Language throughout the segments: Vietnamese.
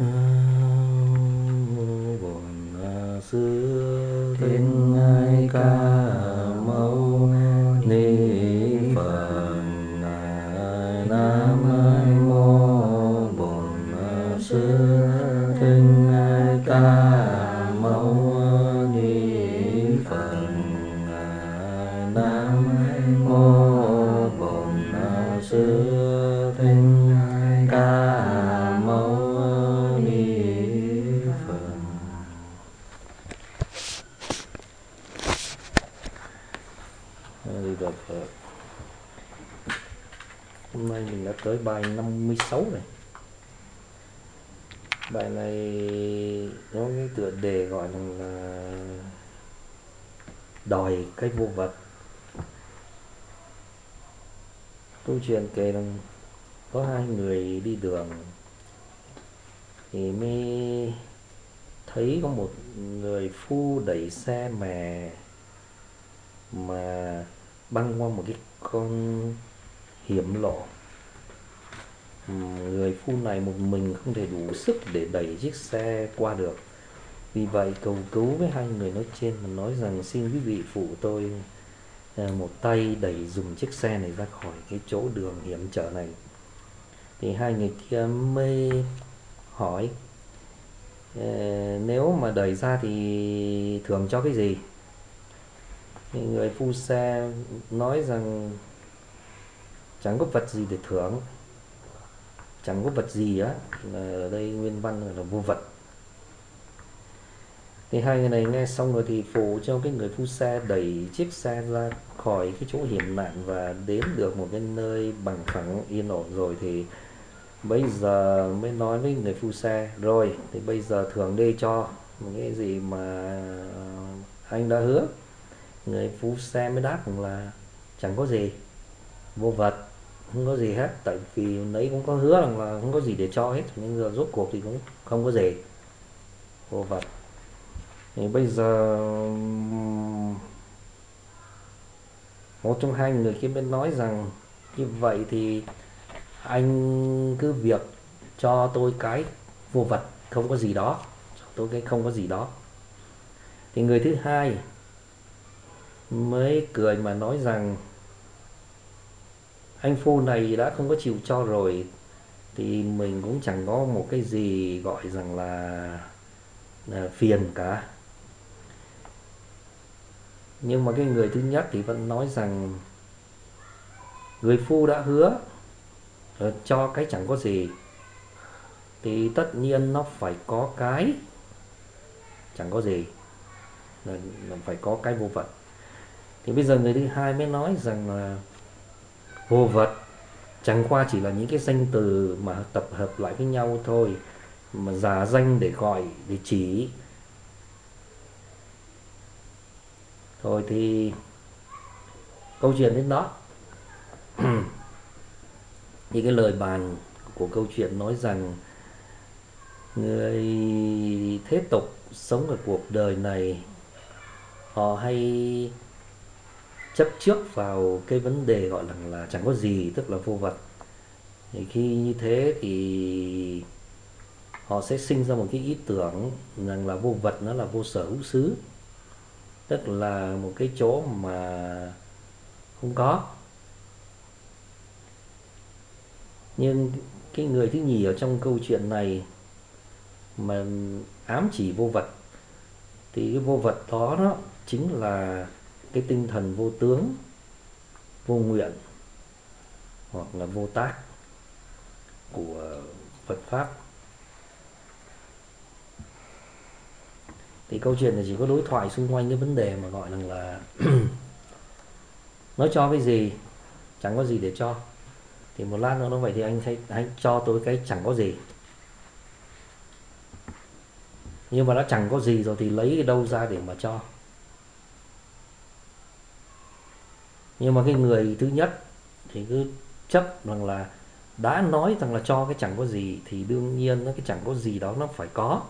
Bổn Sư Thích Ca Mâu Ni Phật. Nam mô Bổn Sư Thích Ca Mâu Ni Phật. Nam mô Bổn Sư Thích Ca Mâu Ni Phật. Đi Phật. Hôm nay mình đã tới bài 56 rồi. Bài này có cái tựa đề gọi là đòi cái vô vật. Câu chuyện kể rằng có hai người đi đường thì mới thấy có một người phu đẩy xe mà băng qua một cái con hiểm lộ. Người phu này một mình không thể đủ sức để đẩy chiếc xe qua được. Vì vậy cầu cứu với hai người nói trên mà nói rằng xin quý vị phụ tôi một tay đẩy dùng chiếc xe này ra khỏi cái chỗ đường hiểm trở này. Thì hai người kia mới hỏi nếu mà đẩy ra thì thưởng cho cái gì? Thì người phu xe nói rằng chẳng có vật gì để thưởng. Chẳng có vật gì á, ở đây nguyên văn là vô vật. Thì hai người này nghe xong rồi thì phụ cho cái người phu xe đẩy chiếc xe ra khỏi cái chỗ hiểm nạn và đến được một cái nơi bằng phẳng yên ổn rồi thì bây giờ mới nói với người phu xe rồi thì bây giờ thưởng đây cho một cái gì mà anh đã hứa. Người phu xe mới đáp rằng là chẳng có gì, vô vật, không có gì hết, tại vì nãy cũng có hứa rằng là không có gì để cho hết, nhưng giờ rốt cuộc thì cũng không có gì, vô vật. Thì bây giờ một trong hai người kia mới nói rằng như vậy thì anh cứ việc cho tôi cái vô vật không có gì đó, cho tôi cái không có gì đó. Thì người thứ hai mới cười mà nói rằng anh phu này đã không có chịu cho rồi thì mình cũng chẳng có một cái gì gọi rằng là phiền cả. Nhưng mà cái người thứ nhất thì vẫn nói rằng người phu đã hứa cho cái chẳng có gì thì tất nhiên nó phải có cái chẳng có gì, là phải có cái vô vật. Thì bây giờ người thứ hai mới nói rằng là vô vật chẳng qua chỉ là những cái danh từ mà tập hợp lại với nhau thôi, mà giả danh để gọi, để chỉ. Thôi thì câu chuyện đến đó. Thì cái lời bàn của câu chuyện nói rằng người thế tục sống ở cuộc đời này họ hay chấp trước vào cái vấn đề gọi là chẳng có gì, tức là vô vật. Thì khi như thế thì họ sẽ sinh ra một cái ý tưởng rằng là vô vật nó là vô sở hữu xứ, tức là một cái chỗ mà không có. Nhưng cái người thứ nhì ở trong câu chuyện này mà ám chỉ vô vật thì cái vô vật đó chính là cái tinh thần vô tướng, vô nguyện hoặc là vô tác của Phật Pháp. Thì câu chuyện này chỉ có đối thoại xung quanh cái vấn đề mà gọi là nói cho cái gì, chẳng có gì để cho. Thì một lát nữa nó vậy thì anh cho tôi cái chẳng có gì. Nhưng mà đã chẳng có gì rồi thì lấy cái đâu ra để mà cho. Nhưng mà cái người thứ nhất thì cứ chấp rằng là đã nói rằng là cho cái chẳng có gì thì đương nhiên cái chẳng có gì đó nó phải có.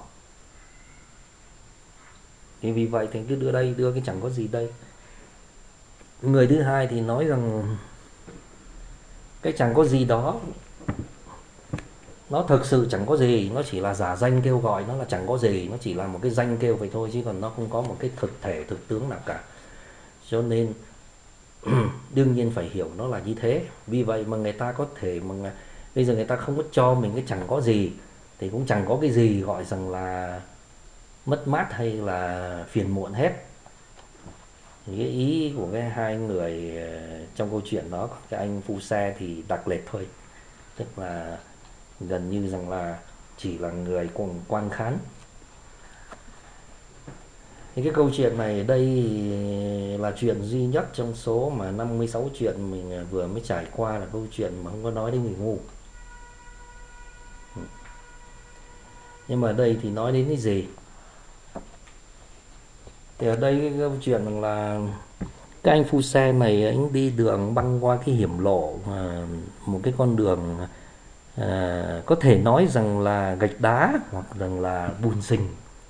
Thì vì vậy thì cứ đưa cái chẳng có gì đây. Người thứ hai thì nói rằng cái chẳng có gì đó nó thực sự chẳng có gì, nó chỉ là giả danh kêu gọi, nó là chẳng có gì, nó chỉ là một cái danh kêu vậy thôi, chứ còn nó không có một cái thực thể thực tướng nào cả. Cho nên đương nhiên phải hiểu nó là như thế. Vì vậy mà người ta có thể mà bây giờ người ta không có cho mình cái chẳng có gì, thì cũng chẳng có cái gì gọi rằng là mất mát hay là phiền muộn hết. Cái ý của cái hai người trong câu chuyện đó, cái anh phu xe thì đặc lệch thôi, tức là gần như rằng là chỉ là người cùng quan khán. Thì cái câu chuyện này ở đây là chuyện duy nhất trong số mà 56 chuyện mình vừa mới trải qua là câu chuyện mà không có nói đến người ngu. Nhưng mà ở đây thì nói đến cái gì? Thì ở đây cái câu chuyện là cái anh phu xe này anh đi đường băng qua cái hiểm lộ, một cái con đường có thể nói rằng là gạch đá hoặc rằng là bùn xình,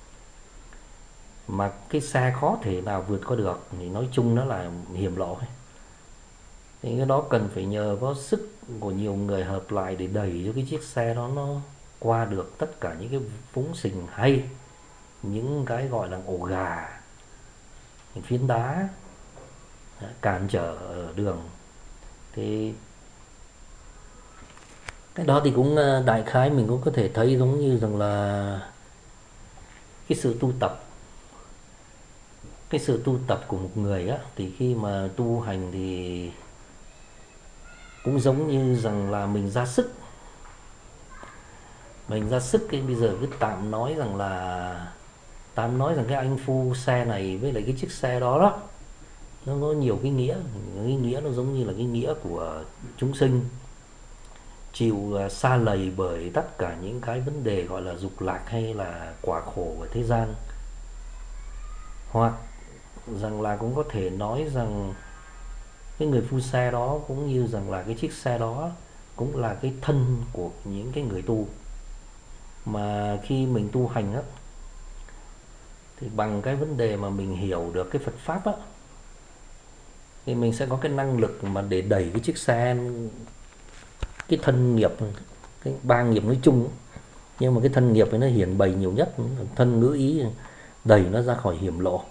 mà cái xe khó thể nào vượt qua được, thì nói chung nó là hiểm lộ ấy. Thì cái đó cần phải nhờ có sức của nhiều người hợp lại để đẩy cho cái chiếc xe đó nó qua được tất cả những cái vũng xình, hay những cái gọi là ổ gà, những phiến đá cản trở ở đường. Thì cái đó thì cũng đại khái mình cũng có thể thấy giống như rằng là cái sự tu tập, cái sự tu tập của một người á, thì khi mà tu hành thì cũng giống như rằng là mình ra sức. Mình ra sức cái bây giờ cứ tạm nói rằng cái anh phu xe này với lại cái chiếc xe đó đó, nó có nhiều cái nghĩa. Cái nghĩa nó giống như là cái nghĩa của chúng sinh chịu sa lầy bởi tất cả những cái vấn đề gọi là dục lạc hay là quả khổ của thế gian. Hoặc rằng là cũng có thể nói rằng cái người phu xe đó cũng như rằng là cái chiếc xe đó cũng là cái thân của những cái người tu. Mà khi mình tu hành á, thì bằng cái vấn đề mà mình hiểu được cái Phật Pháp á, thì mình sẽ có cái năng lực mà để đẩy cái chiếc xe, cái thân nghiệp, cái ba nghiệp nói chung. Nhưng mà cái thân nghiệp ấy nó hiển bày nhiều nhất, thân ngữ ý đẩy nó ra khỏi hiểm lộ.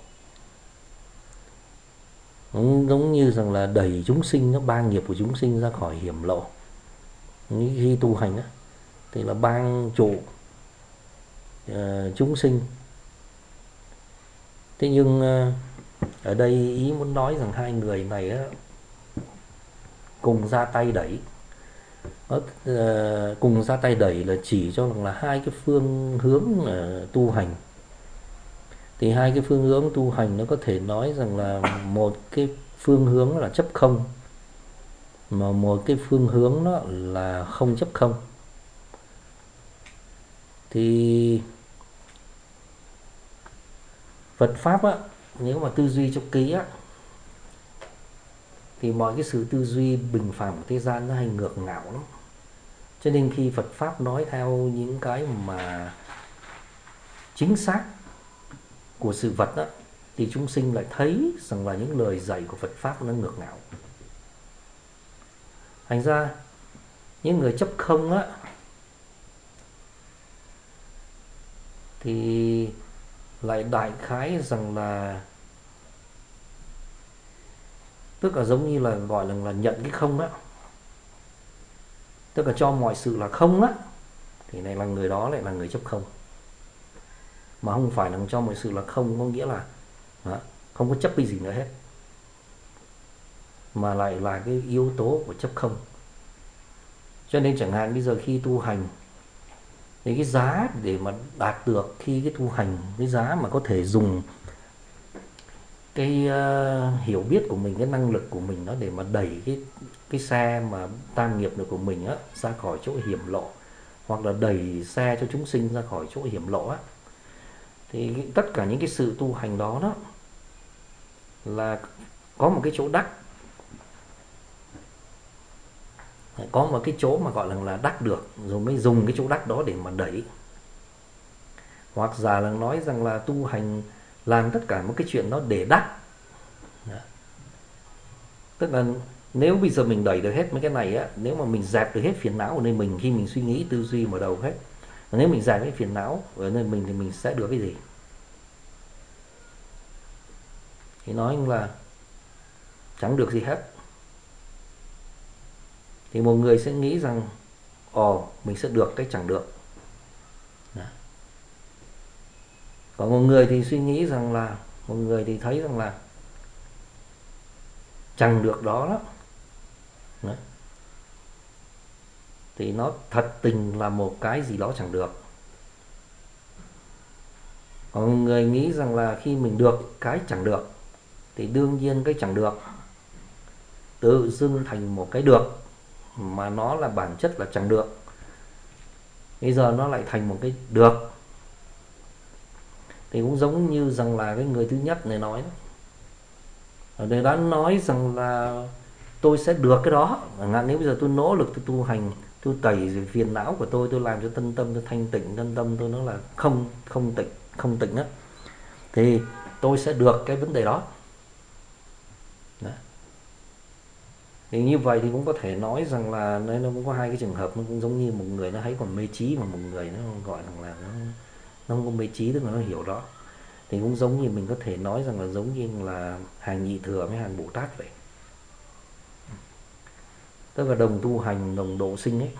Giống như rằng là đẩy chúng sinh, nó ba nghiệp của chúng sinh ra khỏi hiểm lộ. Khi tu hành á, thì là ban trụ chúng sinh. Thế nhưng ở đây ý muốn nói rằng hai người này á, cùng ra tay đẩy. Cùng ra tay đẩy là chỉ cho là hai cái phương hướng tu hành. Thì hai cái phương hướng tu hành nó có thể nói rằng là một cái phương hướng là chấp không, mà một cái phương hướng đó là không chấp không. Thì Phật Pháp á, nếu mà tư duy cho kỹ á, thì mọi cái sự tư duy bình phàm của thế gian nó hay ngược ngạo lắm. Cho nên khi Phật Pháp nói theo những cái mà chính xác của sự vật á, thì chúng sinh lại thấy rằng là những lời dạy của Phật Pháp nó ngược ngạo. Thành ra những người chấp không á, thì lại đại khái rằng là, tức là giống như là gọi là nhận cái không á, tức là cho mọi sự là không á, thì này là người đó lại là người chấp không. Mà không phải là cho mọi sự là không có nghĩa là không có chấp cái gì nữa hết, mà lại là cái yếu tố của chấp không. Cho nên chẳng hạn bây giờ khi tu hành, thì cái giá để mà đạt được khi cái tu hành, cái giá mà có thể dùng cái hiểu biết của mình, cái năng lực của mình đó để mà đẩy cái xe mà tam nghiệp được của mình á ra khỏi chỗ hiểm lộ, hoặc là đẩy xe cho chúng sinh ra khỏi chỗ hiểm lộ á, thì tất cả những cái sự tu hành đó đó là có một cái chỗ đắc, có một cái chỗ mà gọi là đắc được, rồi mới dùng cái chỗ đắc đó để mà đẩy. Hoặc giả là nói rằng là tu hành làm tất cả một cái chuyện đó để đắc. Tức là Nếu bây giờ mình đẩy được hết mấy cái này á, nếu mà mình dẹp được hết phiền não ở nơi mình khi mình suy nghĩ tư duy mở đầu hết, nếu mình dẹp cái phiền não ở nơi mình thì mình sẽ được cái gì? Thì nói là chẳng được gì hết. Thì một người sẽ nghĩ rằng mình sẽ được cái chẳng được. Đó. Còn một người thì suy nghĩ rằng là, một người thì thấy rằng là chẳng được đó đó. Đó. Thì nó thật tình là một cái gì đó chẳng được. Còn một người nghĩ rằng là khi mình được cái chẳng được thì đương nhiên cái chẳng được tự dưng thành một cái được, mà nó là bản chất là chẳng được. Bây giờ nó lại thành một cái được. Thì cũng giống như rằng là cái người thứ nhất này nói đó. Ở đây đã nói rằng là tôi sẽ được cái đó. Nếu bây giờ tôi nỗ lực tôi tu hành, tôi tẩy phiền não của tôi làm cho thân tâm tôi thanh tịnh, thân tâm tôi nó là không tịnh á, thì tôi sẽ được cái vấn đề đó. Đó. Thì như vậy thì cũng có thể nói rằng là nó cũng có hai cái trường hợp, nó cũng giống như một người nó thấy còn mê trí, mà một người nó gọi rằng là nó không có mê trí, tức là nó hiểu đó. Thì cũng giống như mình có thể nói rằng là giống như là hàng nhị thừa với hàng Bồ Tát vậy. Tức là đồng tu hành, đồng độ sinh ấy.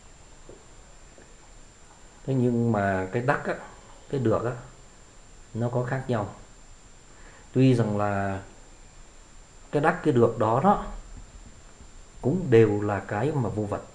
Thế nhưng mà cái đắc á, cái được á, nó có khác nhau. Tuy rằng là cái đắc cái được đó đó cũng đều là cái mà vô vật.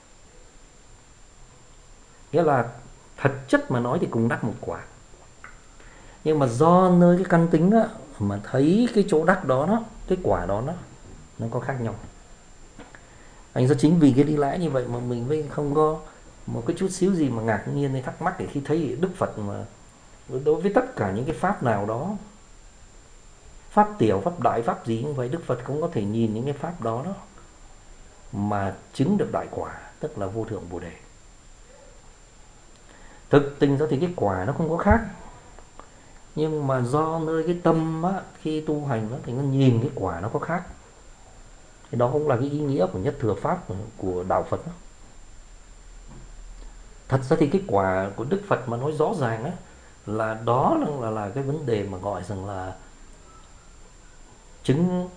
Nghĩa là thật chất mà nói thì cùng đắc một quả. Nhưng mà do nơi cái căn tính á, mà thấy cái chỗ đắc đó đó, cái quả đó nó có khác nhau. Thành ra chính vì cái lý lẽ như vậy mà mình mới không có một cái chút xíu gì mà ngạc nhiên hay thắc mắc để khi thấy Đức Phật mà đối với tất cả những cái pháp nào đó, pháp tiểu, pháp đại, pháp gì như vậy, Đức Phật cũng có thể nhìn những cái pháp đó đó mà chứng được đại quả, tức là vô thượng Bồ Đề. Thực tình ra thì cái quả nó không có khác, nhưng mà do nơi cái tâm á, khi tu hành đó, thì nó nhìn cái quả nó có khác. Thì đó cũng là cái ý nghĩa của nhất thừa pháp của đạo Phật đó. Thật ra thì cái quả của Đức Phật mà nói rõ ràng á, là đó là cái vấn đề mà gọi rằng là chứng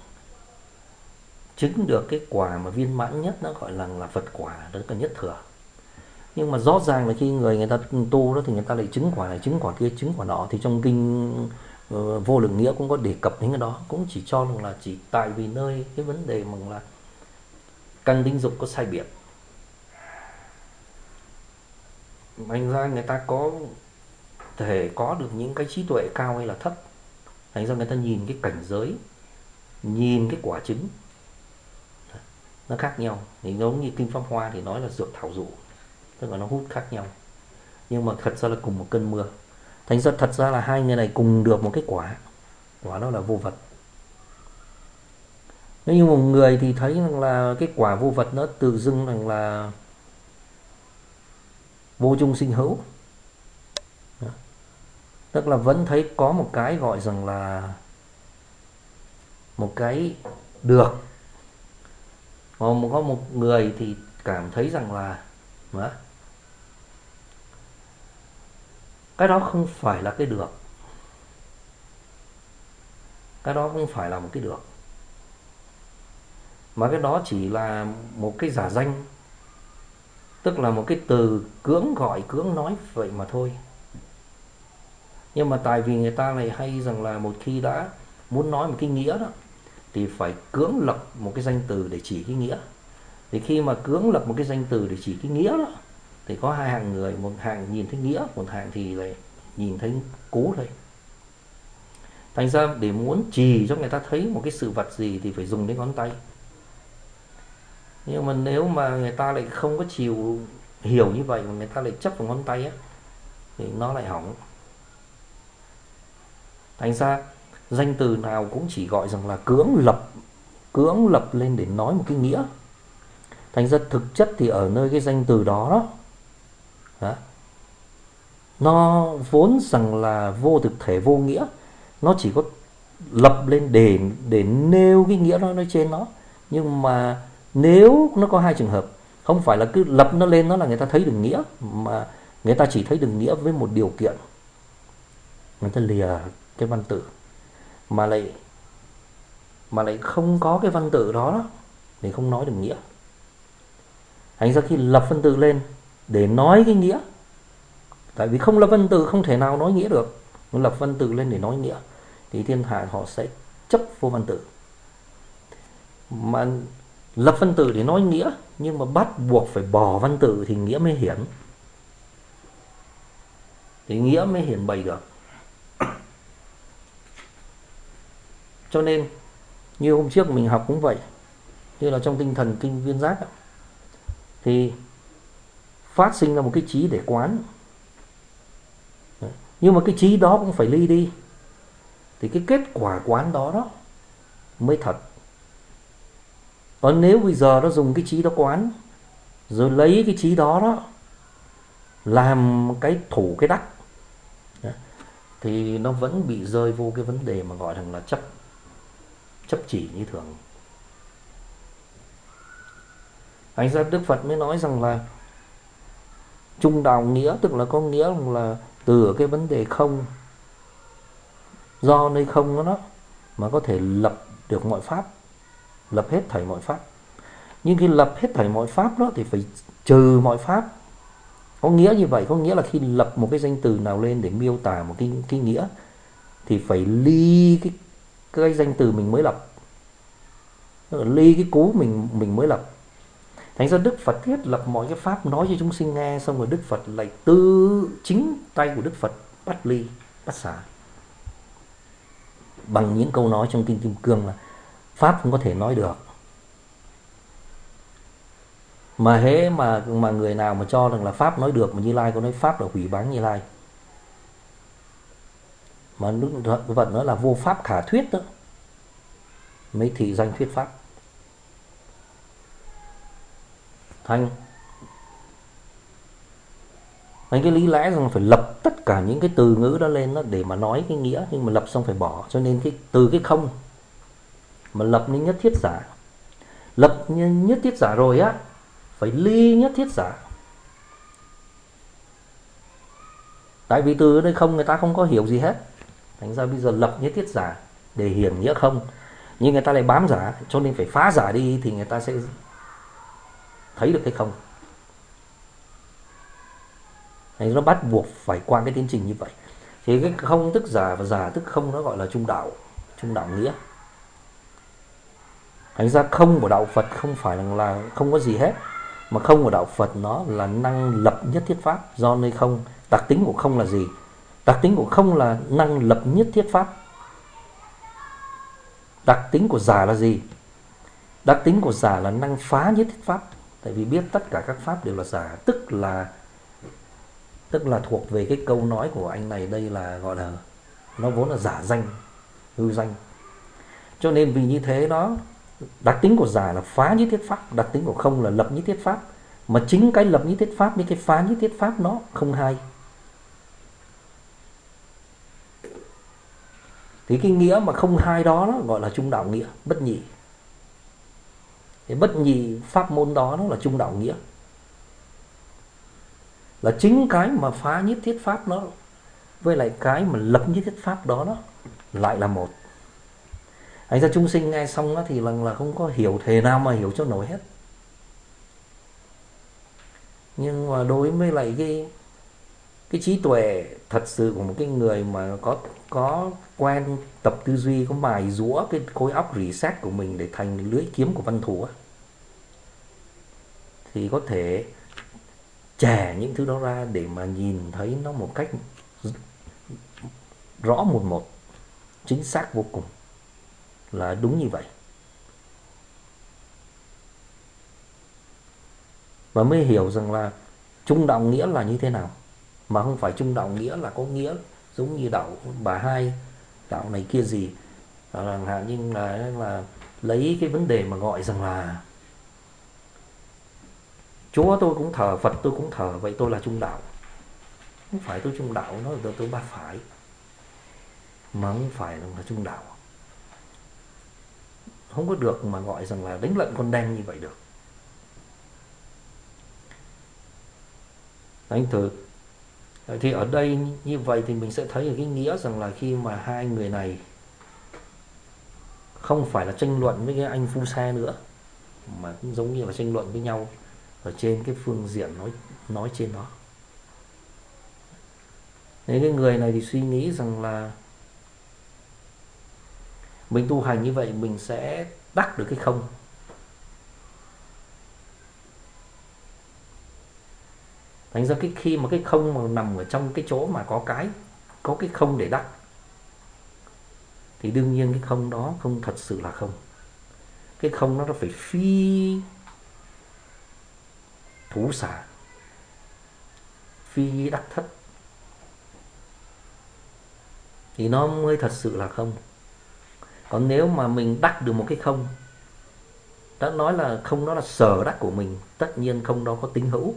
được cái quả mà viên mãn nhất, nó gọi là Phật quả, đó là nhất thừa. Nhưng mà rõ ràng là khi người ta tu đó thì người ta lại chứng quả này, chứng quả kia, chứng quả nọ. Thì trong kinh Vô Lượng Nghĩa cũng có đề cập đến cái đó, cũng chỉ cho rằng là chỉ tại vì nơi cái vấn đề mà là căn tính dục có sai biệt, thành ra người ta có thể có được những cái trí tuệ cao hay là thấp. Thành ra người ta nhìn cái cảnh giới, nhìn cái quả chứng nó khác nhau. Thì giống như kinh Pháp Hoa thì nói là dược thảo dụ, tức là nó hút khác nhau, nhưng mà thật ra là cùng một cơn mưa. Thành ra thật ra là hai người này cùng được một cái quả đó là vô vật. Nếu như một người thì thấy rằng là cái quả vô vật nó tự dưng rằng là vô chung sinh hữu, tức là vẫn thấy có một cái gọi rằng là một cái được. Còn có một người thì cảm thấy rằng là cái đó không phải là cái được, cái đó không phải là một cái được, mà cái đó chỉ là một cái giả danh, tức là một cái từ cưỡng gọi, cưỡng nói vậy mà thôi. Nhưng mà tại vì người ta lại hay rằng là một khi đã muốn nói một cái nghĩa đó thì phải cưỡng lập một cái danh từ để chỉ cái nghĩa. Thì khi mà cưỡng lập một cái danh từ để chỉ cái nghĩa đó thì có hai hàng người, một hàng nhìn thấy nghĩa, một hàng thì lại nhìn thấy cố thôi. Thành ra để muốn chỉ cho người ta thấy một cái sự vật gì thì phải dùng đến ngón tay. Nhưng mà nếu mà người ta lại không có chịu hiểu như vậy mà người ta lại chấp vào ngón tay á, thì nó lại hỏng. Thành ra danh từ nào cũng chỉ gọi rằng là cưỡng lập lên để nói một cái nghĩa. Thành ra thực chất thì ở nơi cái danh từ đó đó, nó vốn rằng là vô thực thể vô nghĩa, nó chỉ có lập lên để nêu cái nghĩa đó trên nó. Nhưng mà nếu nó có hai trường hợp, không phải là cứ lập nó lên nó là người ta thấy được nghĩa, mà người ta chỉ thấy được nghĩa với một điều kiện, người ta lìa cái văn tự, mà lại không có cái văn tự đó thì không nói được nghĩa. Thành ra khi lập văn tự lên để nói cái nghĩa, tại vì không lập văn tự không thể nào nói nghĩa được, lập văn tự lên để nói nghĩa thì thiên hạ họ sẽ chấp vô văn tự. Mà lập văn tự để nói nghĩa nhưng mà bắt buộc phải bỏ văn tự thì nghĩa mới hiển, thì nghĩa mới hiển bày được. Cho nên như hôm trước mình học cũng vậy, như là trong tinh thần kinh Viên Giác thì phát sinh ra một cái trí để quán. Nhưng mà cái trí đó cũng phải ly đi, thì cái kết quả quán đó mới thật. Còn nếu bây giờ nó dùng cái trí đó quán, rồi lấy cái trí đó làm cái thủ cái đắc, thì nó vẫn bị rơi vô cái vấn đề mà gọi rằng là chấp chỉ như thường. Thành ra Đức Phật mới nói rằng là trung đạo nghĩa, tức là có nghĩa là từ cái vấn đề không, do nơi không đó mà có thể lập được mọi pháp, lập hết thảy mọi pháp. Nhưng khi lập hết thảy mọi pháp đó thì phải trừ mọi pháp. Có nghĩa như vậy, có nghĩa là khi lập một cái danh từ nào lên để miêu tả một cái nghĩa thì phải ly cái danh từ mình mới lập, ly cái cú mình mới lập. Thành ra Đức Phật thiết lập mọi cái pháp nói cho chúng sinh nghe, xong rồi Đức Phật lại từ chính tay của Đức Phật bắt ly, bắt xả bằng những câu nói trong Kinh Kim Cương là pháp không có thể nói được. Mà hễ mà người nào mà cho rằng là pháp nói được, mà Như Lai có nói pháp là hủy báng Như Lai, mà Đức Phật nói là vô pháp khả thuyết đó, mới thị danh thuyết pháp. Thành cái lý lẽ rằng phải lập tất cả những cái từ ngữ đó lên đó để mà nói cái nghĩa, nhưng mà lập xong phải bỏ. Cho nên cái từ cái không mà lập nên nhất thiết giả, lập nhất thiết giả rồi á, phải ly nhất thiết giả. Tại vì từ đây không người ta không có hiểu gì hết, thành ra bây giờ lập nhất thiết giả để hiển nghĩa không, nhưng người ta lại bám giả, cho nên phải phá giả đi thì người ta sẽ thấy được cái không. Thành nó bắt buộc phải qua cái tiến trình như vậy. Thì cái không tức giả và giả tức không nó gọi là trung đạo nghĩa. Thành ra không của đạo Phật không phải là không có gì hết, mà không của đạo Phật nó là năng lập nhất thiết pháp do nơi không. Đặc tính của không là gì? Đặc tính của không là năng lập nhất thiết pháp. Đặc tính của giả là gì? Đặc tính của giả là năng phá nhất thiết pháp. Tại vì biết tất cả các pháp đều là giả, tức là thuộc về cái câu nói của anh này đây là gọi là nó vốn là giả danh, hư danh. Cho nên vì như thế đó, đặc tính của giả là phá nhất thiết pháp, đặc tính của không là lập nhất thiết pháp. Mà chính cái lập nhất thiết pháp với cái phá nhất thiết pháp nó không hai. Thì cái nghĩa mà không hai đó gọi là trung đạo nghĩa, bất nhị. Cái bất nhị pháp môn đó nó là trung đạo nghĩa. Là chính cái mà phá nhất thiết pháp nó với lại cái mà lập nhất thiết pháp đó lại là một. Thành ra chúng sinh nghe xong đó thì là không có hiểu, thể nào mà hiểu cho nổi hết. Nhưng mà đối với lại cái trí tuệ thật sự của một cái người mà có quen tập tư duy, có mài giũa cái khối óc reset của mình để thành lưỡi kiếm của văn thù á, thì có thể chẻ những thứ đó ra để mà nhìn thấy nó một cách rõ một, chính xác vô cùng, là đúng như vậy. Và mới hiểu rằng là trung đạo nghĩa là như thế nào, mà không phải trung đạo nghĩa là có nghĩa giống như đạo bà Hai, đạo này kia gì, chẳng hạn như là lấy cái vấn đề mà gọi rằng là Chúa tôi cũng thờ, Phật tôi cũng thờ, vậy tôi là trung đạo. Không phải tôi trung đạo, nó là tôi ba phải, mà không phải là trung đạo. không có được mà gọi rằng là đánh lận con đen như vậy được. Anh thử. Thì ở đây như vậy thì mình sẽ thấy được cái nghĩa rằng là khi mà hai người này không phải là tranh luận với cái anh phu xe nữa, mà cũng giống như là tranh luận với nhau ở trên cái phương diện nói trên đó. Nên cái người này thì suy nghĩ rằng là mình tu hành như vậy mình sẽ đắc được cái không. Thành ra khi mà cái không mà nằm ở trong cái chỗ mà có cái không để đắc, thì đương nhiên cái không đó không thật sự là không. Cái không đó nó phải phi thủ xả, phi đắc thất, thì nó mới thật sự là không. Còn nếu mà mình đắc được một cái không, đã nói là không đó là sở đắc của mình, tất nhiên không đó có tính hữu,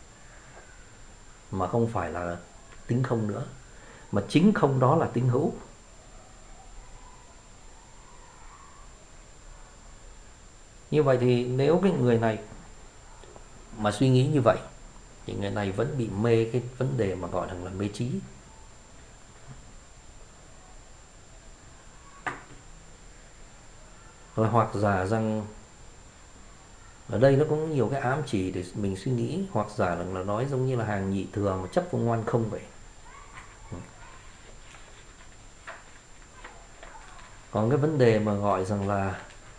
mà không phải là tính không nữa, mà chính không đó là tính hữu. Như vậy thì nếu cái người này mà suy nghĩ như vậy thì người này vẫn bị mê cái vấn đề mà gọi là mê trí. Rồi hoặc giả rằng ở đây nó có nhiều cái ám chỉ để mình suy nghĩ, hoặc giả là nói giống như là hàng nhị thừa mà chấp vô ngoan không vậy. Còn cái vấn đề mà gọi rằng là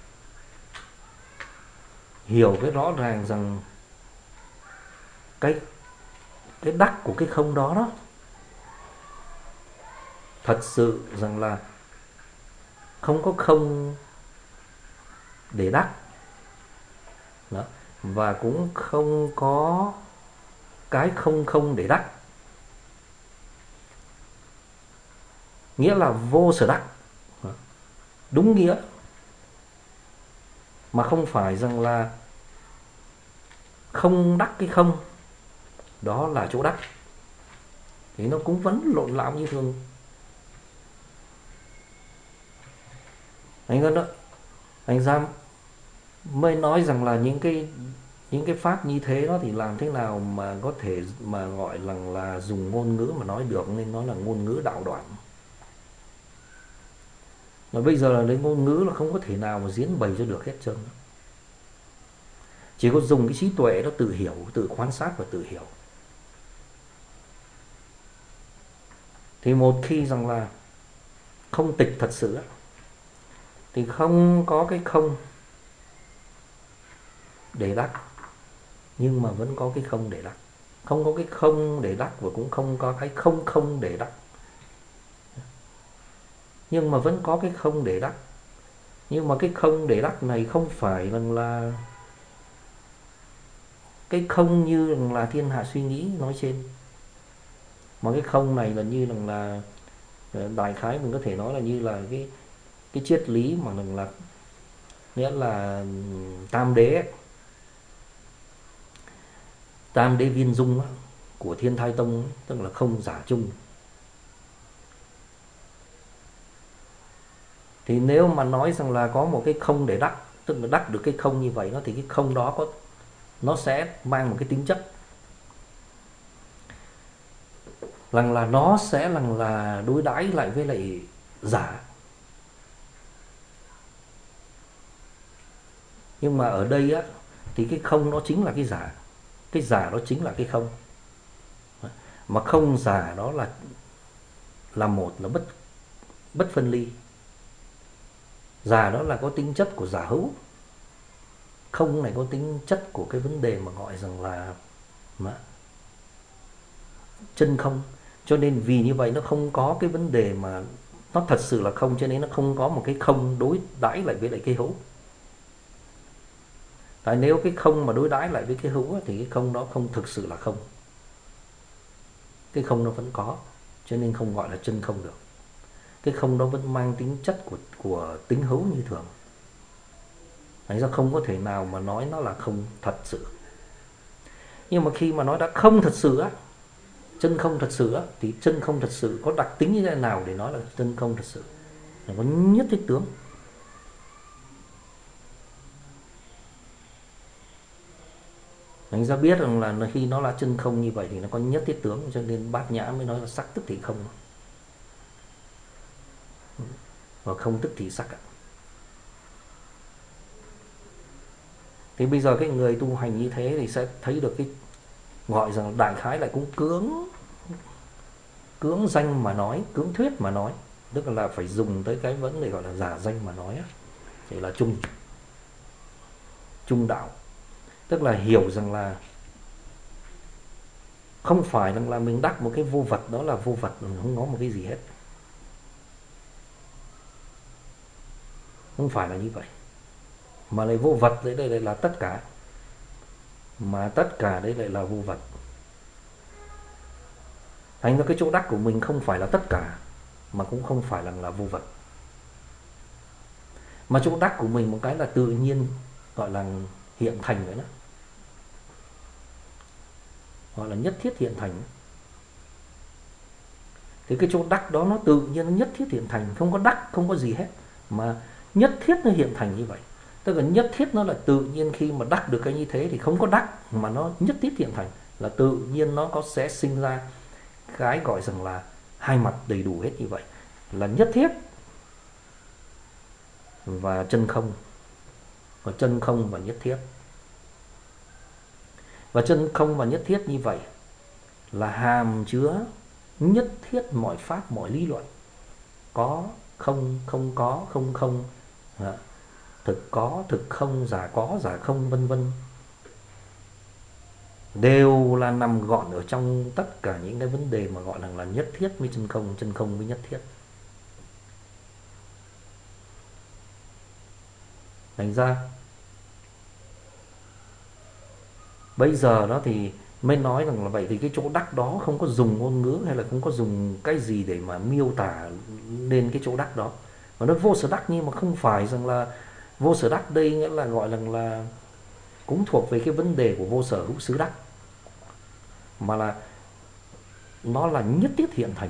hiểu cái rõ ràng rằng cái đắc của cái không đó đó thật sự rằng là không có không để đắc đó, và cũng không có cái không để đắc, nghĩa là vô sở đắc đúng nghĩa, mà không phải rằng là không đắc cái không đó là chỗ đắc, thì nó cũng vẫn lộn lạo như thường. Anh đó, anh ra mới nói rằng là những cái pháp như thế đó thì làm thế nào mà có thể mà gọi là dùng ngôn ngữ mà nói được, nên nói là ngôn ngữ đạo đoạn. Mà bây giờ là lấy ngôn ngữ là không có thể nào mà diễn bày cho được hết trơn. Chỉ có dùng cái trí tuệ đó tự hiểu, tự quan sát và tự hiểu. Thì một khi rằng là không tịch thật sự thì không có cái không để đắc, nhưng mà vẫn có cái không để đắc. Không có cái không để đắc và cũng không có cái không để đắc, nhưng mà vẫn có cái không để đắc. Nhưng mà cái không để đắc này không phải là cái không như là thiên hạ suy nghĩ nói trên, mà cái không này là như là đại khái mình có thể nói là như là cái triết lý mà là nghĩa là tam đế ấy. Tam đế viên dung ấy, của Thiên Thai Tông ấy, tức là không giả chung. Thì nếu mà nói rằng là có một cái không để đắc, tức là đắc được cái không như vậy đó, thì cái không đó nó sẽ mang một cái tính chất là nó sẽ là đối đãi lại với lại giả. Nhưng mà ở đây á thì cái không nó chính là cái giả, cái giả đó chính là cái không, mà không giả đó là một, là bất phân ly. Giả đó là có tính chất của giả hữu, không này có tính chất của cái vấn đề mà gọi rằng là chân không. Cho nên vì như vậy nó không có cái vấn đề mà nó thật sự là không, cho nên nó không có một cái không đối đãi lại với lại cái hữu. Tại nếu cái không mà đối đãi lại với cái hữu thì cái không đó không thực sự là không, cái không nó vẫn có, cho nên không gọi là chân không được. Cái không đó vẫn mang tính chất của tính hữu như thường. Thành ra không có thể nào mà nói nó là không thật sự. Nhưng mà khi mà nói đã không thật sự á, chân không thật sự á, thì chân không thật sự có đặc tính như thế nào để nói là chân không thật sự? Là có nhất thiết tướng. Anh ra biết rằng là khi nó là chân không như vậy thì nó có nhất thiết tướng, cho nên Bát Nhã mới nói là sắc tức thì không, và không tức thì sắc ạ. Thì bây giờ cái người tu hành như thế thì sẽ thấy được cái gọi rằng đại khái là cũng cưỡng danh mà nói, cưỡng thuyết mà nói, tức là phải dùng tới cái vấn đề gọi là giả danh mà nói, thì là trung đạo, tức là hiểu rằng là không phải rằng là mình đắc một cái vô vật đó là vô vật, không có một cái gì hết, không phải là như vậy, mà lại vô vật đấy, đây là tất cả, mà tất cả đấy lại là vô vật. Thành ra cái chỗ đắc của mình không phải là tất cả, mà cũng không phải là vô vật, mà chỗ đắc của mình một cái là tự nhiên, gọi là hiện thành đấy đó, gọi là nhất thiết hiện thành. Thì cái chỗ đắc đó nó tự nhiên, nó nhất thiết hiện thành, không có đắc, không có gì hết, mà nhất thiết nó hiện thành như vậy. Tức là nhất thiết nó là tự nhiên, khi mà đắc được cái như thế thì không có đắc, mà nó nhất thiết hiện thành, là tự nhiên nó sẽ sinh ra cái gọi rằng là hai mặt đầy đủ hết như vậy, là nhất thiết và chân không, và chân không và nhất thiết. Và chân không và nhất thiết như vậy là hàm chứa nhất thiết mọi pháp, mọi lý luận, có không, không có không không, thực có thực không, giả có giả không, vân vân, đều là nằm gọn ở trong tất cả những cái vấn đề mà gọi là nhất thiết với chân không với nhất thiết. Thành ra bây giờ đó thì mới nói rằng là vậy thì cái chỗ đắc đó không có dùng ngôn ngữ hay là không có dùng cái gì để mà miêu tả lên cái chỗ đắc đó, mà nó vô sở đắc, nhưng mà không phải rằng là vô sở đắc đây nghĩa là gọi là cũng thuộc về cái vấn đề của vô sở hữu xứ đắc, mà là nó là nhất thiết hiện thành,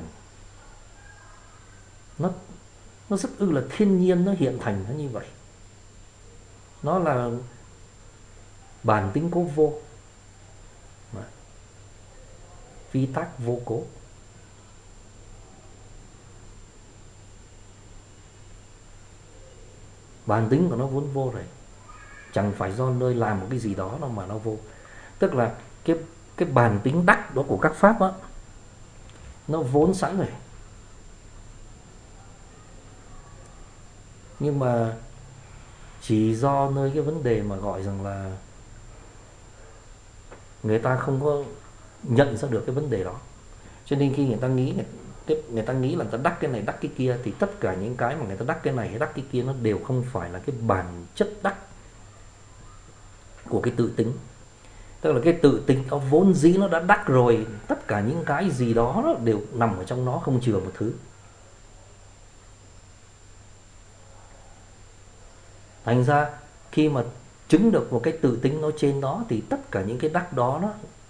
nó nó rất là thiên nhiên, nó hiện thành nó như vậy, nó là bản tính cố vô, vi tác vô cố. Bản tính của nó vốn vô rồi, chẳng phải do nơi làm một cái gì đó đâu mà nó vô. Tức là cái bản tính đắc đó của các pháp đó, nó vốn sẵn rồi, nhưng mà chỉ do nơi cái vấn đề mà gọi rằng là người ta không có nhận ra được cái vấn đề đó, cho nên khi người ta nghĩ là người ta đắc cái này đắc cái kia, thì tất cả những cái mà người ta đắc cái này hay đắc cái kia nó đều không phải là cái bản chất đắc của cái tự tính. Tức là cái tự tính nó vốn dĩ nó đã đắc rồi, tất cả những cái gì đó nó đều nằm ở trong nó, không chừa một thứ. Thành ra khi mà chứng được một cái tự tính nó trên đó thì tất cả những cái đắc đó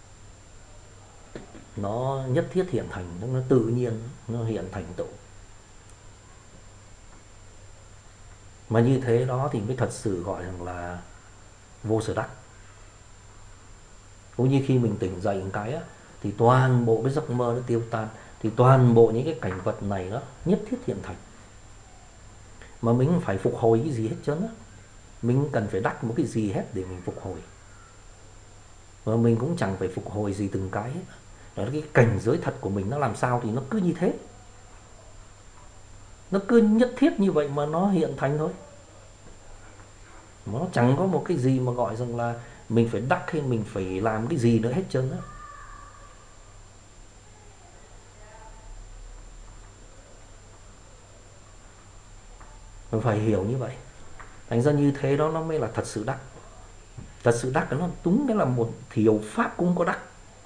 nó nhất thiết hiện thành, nó tự nhiên nó hiện thành tựu. Mà như thế đó thì mới thật sự gọi rằng là vô sở đắc. Cũng như khi mình tỉnh dậy một cái á, thì toàn bộ cái giấc mơ nó tiêu tan, thì toàn bộ những cái cảnh vật này nó nhất thiết hiện thành, mà mình không phải phục hồi cái gì hết trơn á, mình không cần phải đắc một cái gì hết để mình phục hồi, và mình cũng chẳng phải phục hồi gì từng cái hết. Đó là cái cảnh giới thật của mình nó làm sao thì nó cứ như thế, nó cứ nhất thiết như vậy mà nó hiện thành thôi, nó chẳng có một cái gì mà gọi rằng là mình phải đắc hay mình phải làm cái gì nữa hết trơn á. Mình phải hiểu như vậy. Thành ra như thế đó nó mới là thật sự đắc. Thật sự đắc nó đúng cái là một thiểu pháp cũng có đắc.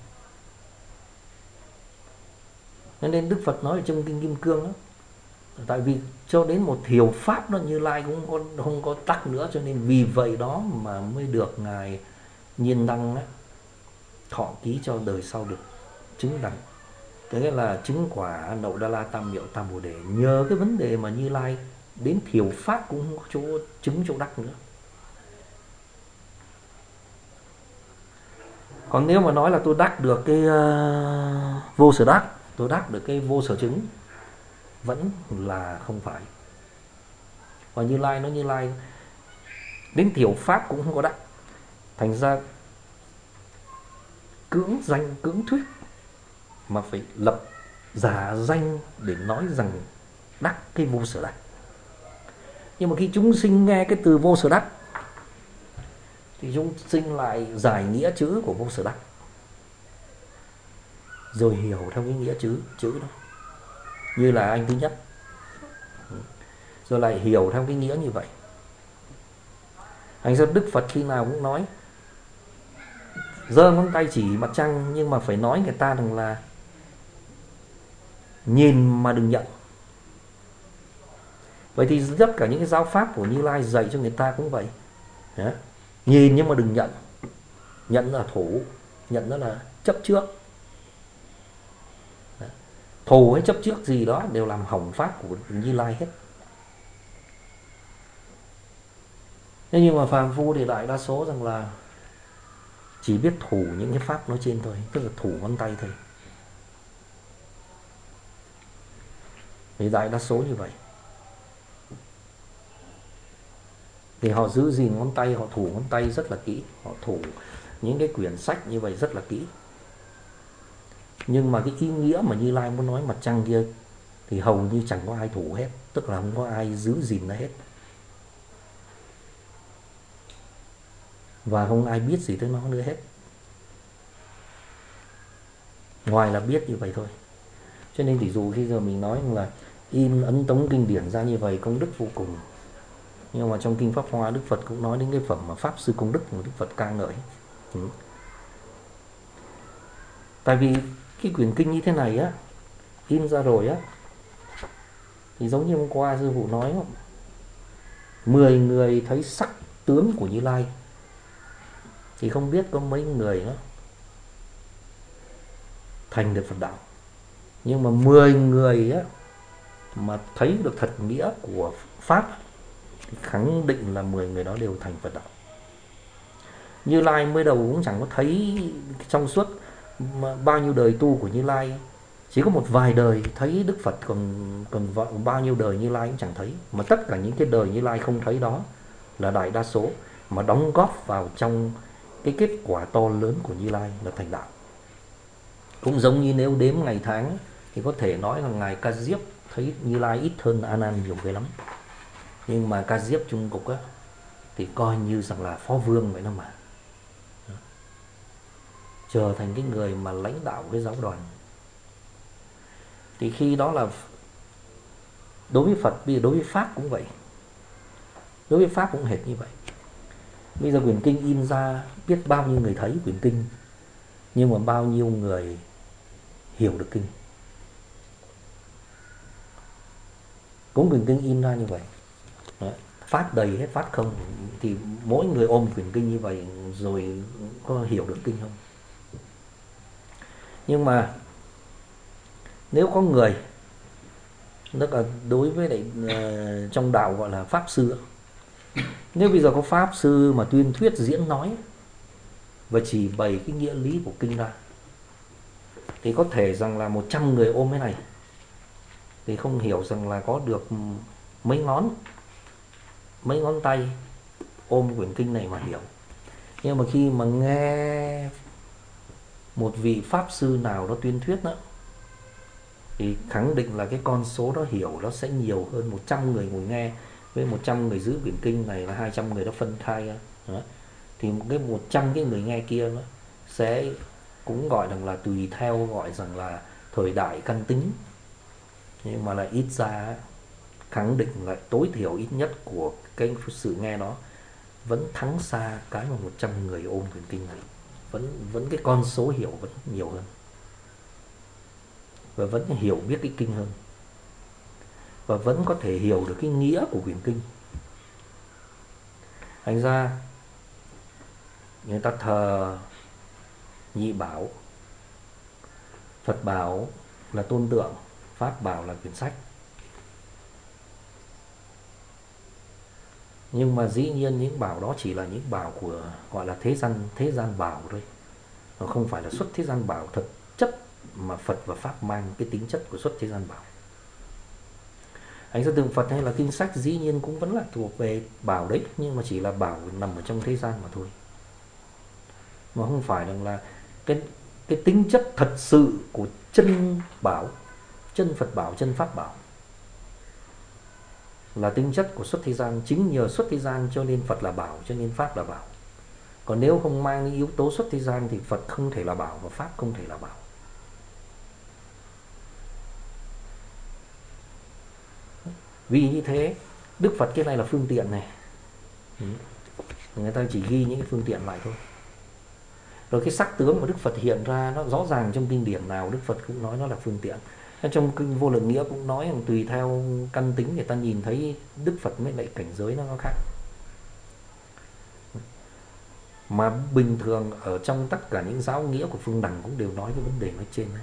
Nên Đức Phật nói ở trong Kinh Kim Cương đó, tại vì cho đến một thiểu pháp đó Như Lai cũng không có đắc nữa, cho nên vì vậy đó mà mới được Ngài Nhiên Đăng đó, thọ ký cho đời sau được chứng đẳng. Thế là chứng quả Nậu Đa La Tam Miệu Tam Bồ Đề, nhờ cái vấn đề mà Như Lai đến thiểu pháp cũng không có chỗ chứng chỗ đắc nữa. Còn nếu mà nói là tôi đắc được cái vô sở đắc, tôi đắc được cái vô sở chứng, vẫn là không phải. Và Như Lai nó Như Lai đến tiểu pháp cũng không có đắc. Thành ra cưỡng danh cưỡng thuyết mà phải lập giả danh để nói rằng đắc cái vô sở đắc. Nhưng mà khi chúng sinh nghe cái từ vô sở đắc thì chúng sinh lại giải nghĩa chữ của vô sở đắc, rồi hiểu theo cái nghĩa chữ đó, như là anh thứ nhất, rồi lại hiểu theo cái nghĩa như vậy. Thành ra Đức Phật khi nào cũng nói giơ ngón tay chỉ mặt trăng, nhưng mà phải nói người ta rằng là nhìn mà đừng nhận. Vậy thì tất cả những cái giáo pháp của Như Lai dạy cho người ta cũng vậy. Đấy. Nhìn nhưng mà đừng nhận. Nhận là thủ, nhận đó là chấp trước. Đấy. Thù hay chấp trước gì đó đều làm hỏng pháp của Như Lai hết. Thế nhưng mà phàm phu thì đại đa số rằng là chỉ biết thủ những cái pháp nói trên thôi, tức là thủ ngón tay thôi. Thì đại đa số như vậy. Thì họ giữ gìn ngón tay, họ thủ ngón tay rất là kỹ, họ thủ những cái quyển sách như vậy rất là kỹ. Nhưng mà cái ý nghĩa mà Như Lai muốn nói mặt trăng kia thì hầu như chẳng có ai thủ hết, tức là không có ai giữ gìn nó hết, và không ai biết gì tới nó nữa hết, ngoài là biết như vậy thôi. Cho nên thì dù khi giờ mình nói là in ấn tống kinh điển ra như vậy công đức vô cùng, nhưng mà trong kinh Pháp Hoa Đức Phật cũng nói đến cái phẩm mà pháp sư công đức mà Đức Phật ca ngợi. Tại vì cái quyển kinh như thế này á, in ra rồi á, thì giống như hôm qua sư phụ nói, 10 người thấy sắc tướng của Như Lai thì không biết có mấy người đó thành được Phật đạo. Nhưng mà 10 người á mà thấy được thật nghĩa của pháp thì khẳng định là 10 người đó đều thành Phật đạo. Như Lai mới đầu cũng chẳng có thấy, trong suốt bao nhiêu đời tu của Như Lai chỉ có một vài đời thấy Đức Phật, còn bao nhiêu đời Như Lai cũng chẳng thấy. Mà tất cả những cái đời Như Lai không thấy đó là đại đa số mà đóng góp vào trong cái kết quả to lớn của Như Lai là thành đạo. Cũng giống như nếu đếm ngày tháng thì có thể nói là ngài Ca Diếp thấy Như Lai ít hơn A Nan nhiều cái lắm. Nhưng mà Ca Diếp Trung Cục á thì coi như rằng là phó vương vậy đó mà, trở thành cái người mà lãnh đạo cái giáo đoàn. Thì khi đó là đối với Phật, bây giờ đối với Pháp cũng vậy, đối với Pháp cũng hệt như vậy. Bây giờ quyển kinh in ra biết bao nhiêu người thấy quyển kinh, nhưng mà bao nhiêu người hiểu được kinh. Cũng quyển kinh in ra như vậy. Đấy. Phát đầy hết, phát không, thì mỗi người ôm quyển kinh như vậy rồi có hiểu được kinh không? Nhưng mà nếu có người, tức là đối với lại trong đạo gọi là pháp sư, nếu bây giờ có pháp sư mà tuyên thuyết diễn nói và chỉ bày cái nghĩa lý của kinh ra, thì có thể rằng là 100 người ôm cái này thì không hiểu rằng là có được mấy ngón tay ôm quyển kinh này mà hiểu. Nhưng mà khi mà nghe một vị pháp sư nào đó tuyên thuyết đó, thì khẳng định là cái con số đó hiểu nó sẽ nhiều hơn 100 người ngồi nghe. Với 100 người giữ quyển kinh này là 200 người đó phân khai đó. Thì cái 100 cái người nghe kia nó sẽ cũng gọi là tùy theo gọi rằng là thời đại căn tính, nhưng mà là ít ra khẳng định là tối thiểu ít nhất của cái sự nghe đó vẫn thắng xa cái mà 100 người ôm quyển kinh này. Vẫn cái con số hiểu vẫn nhiều hơn, và vẫn hiểu biết cái kinh hơn, và vẫn có thể hiểu được cái nghĩa của quyển kinh. Thành ra người ta thờ nhị bảo, Phật bảo là tôn tượng, Pháp bảo là quyển sách. Nhưng mà dĩ nhiên những bảo đó chỉ là những bảo của gọi là thế gian bảo thôi. nó không phải là xuất thế gian bảo thực chất, mà Phật và Pháp mang cái tính chất của xuất thế gian bảo. Thành ra tượng Phật hay là kinh sách dĩ nhiên cũng vẫn là thuộc về bảo đấy, nhưng mà chỉ là bảo nằm ở trong thế gian mà thôi, mà không phải là cái tính chất thật sự của chân bảo, chân Phật bảo, chân Pháp bảo là tính chất của xuất thế gian. Chính nhờ xuất thế gian cho nên Phật là bảo, cho nên Pháp là bảo. Còn nếu không mang những yếu tố xuất thế gian thì Phật không thể là bảo và Pháp không thể là bảo. Vì như thế Đức Phật cái này là phương tiện này, người ta chỉ ghi những cái phương tiện lại thôi. Rồi cái sắc tướng mà Đức Phật hiện ra nó rõ ràng trong kinh điển nào Đức Phật cũng nói nó là phương tiện. Trong kinh Vô Lượng Nghĩa cũng nói rằng tùy theo căn tính người ta nhìn thấy Đức Phật với lại cảnh giới nó khác. Mà bình thường ở trong tất cả những giáo nghĩa của Phương Đằng cũng đều nói cái vấn đề nói trên đấy.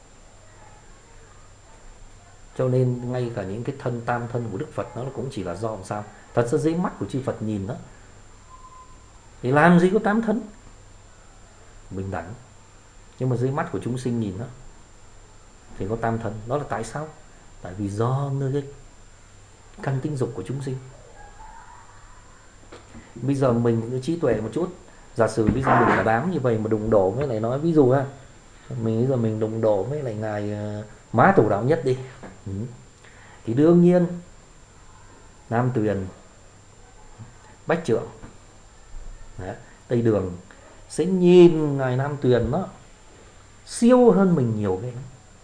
Cho nên ngay cả những cái thân tam thân của Đức Phật nó cũng chỉ là do làm sao? Thật ra dưới mắt của chư Phật nhìn đó thì làm gì có tám thân bình đẳng, nhưng mà dưới mắt của chúng sinh nhìn đó thì có tam thân. Đó là tại sao? Tại vì do nơi cái căn tinh dục của chúng sinh. Bây giờ mình trí tuệ một chút, giả sử bây giờ mình cả đám như vậy mà đụng độ với lại nói, ví dụ á, bây giờ mình đụng độ với lại ngài Má Tổ Đạo Nhất đi, thì đương nhiên Nam Tuyền, Bách Trượng, Tây Đường sẽ nhìn ngài Nam Tuyền nó siêu hơn mình nhiều cái.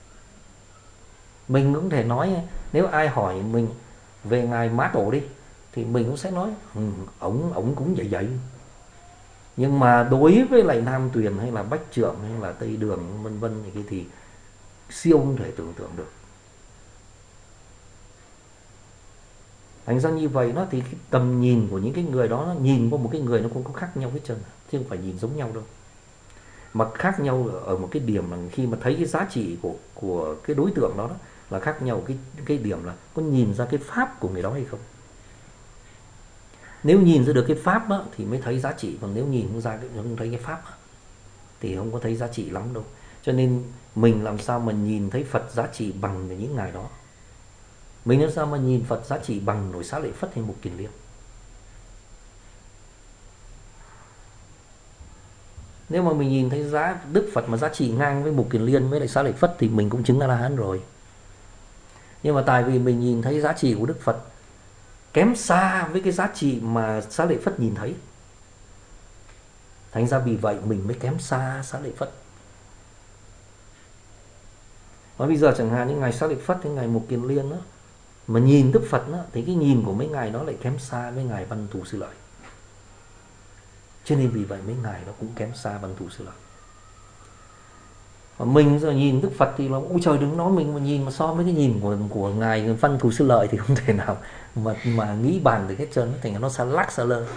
Mình cũng thể nói, nếu ai hỏi mình về ngài Má Tổ đi thì mình cũng sẽ nói ổng cũng vậy. Nhưng mà đối với lại Nam Tuyền hay là Bách Trượng hay là Tây Đường vân vân thì siêu không thể tưởng tượng được. Thành ra như vậy nó thì cái tầm nhìn của những cái người đó, nó nhìn qua một cái người nó cũng có khác nhau hết trơn, chứ không phải nhìn giống nhau đâu. Mà khác nhau ở một cái điểm là khi mà thấy cái giá trị của cái đối tượng đó, là khác nhau cái điểm là có nhìn ra cái pháp của người đó hay không. Nếu nhìn ra được cái pháp đó, thì mới thấy giá trị, còn nếu nhìn không thấy cái pháp đó, thì không có thấy giá trị lắm đâu. Cho nên mình làm sao mà nhìn thấy Phật giá trị bằng những ngài đó? Mình làm sao mà nhìn Phật giá trị bằng nổi Xá Lợi Phất hay Mục Kiền Liên? Nếu mà mình nhìn thấy Đức Phật mà giá trị ngang với Mục Kiền Liên với lại Xá Lợi Phất thì mình cũng chứng A-la-hán rồi. Nhưng mà tại vì mình nhìn thấy giá trị của Đức Phật kém xa với cái giá trị mà Xá Lợi Phất nhìn thấy, thành ra vì vậy mình mới kém xa Xá Lợi Phất. Và bây giờ chẳng hạn như ngài Xá Lợi Phất hay ngài Mục Kiền Liên đó, mà nhìn Đức Phật đó, thì cái nhìn của mấy ngài đó lại kém xa với ngài Văn Thù Sư Lợi. Cho nên vì vậy mấy ngài đó cũng kém xa Văn Thù Sư Lợi. Và mình giờ nhìn Đức Phật thì là ôi trời, đừng nói mình mà nhìn mà so với cái nhìn của ngài Văn Thù Sư Lợi thì không thể nào mà nghĩ bàn được hết trơn, thành ra nó xa lắc xa lơ.